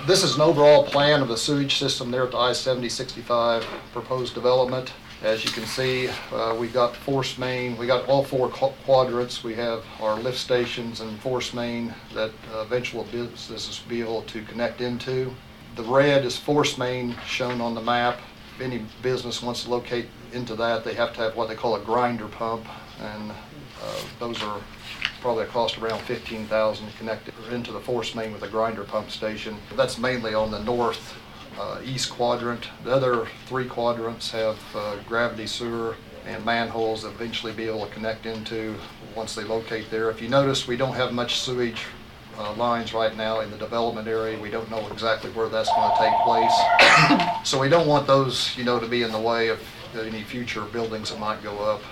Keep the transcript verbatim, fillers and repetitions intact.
This is an overall plan of the sewage system there at the I seventy sixty-five proposed development. As you can see, uh, we've got force main, we got all four quadrants. We have our lift stations and force main that uh, eventual businesses will be able to connect into. The red is force main shown on the map. If any business wants to locate into that, they have to have what they call a grinder pump, and uh, those are probably a cost around fifteen thousand dollars to connect it into the force main with a grinder pump station. That's mainly on the north uh, east quadrant. The other three quadrants have uh, gravity sewer and manholes that eventually be able to connect into once they locate there. If you notice, we don't have much sewage Uh, lines right now in the development area. We don't know exactly where that's going to take place. So we don't want those, you know, to be in the way of any future buildings that might go up.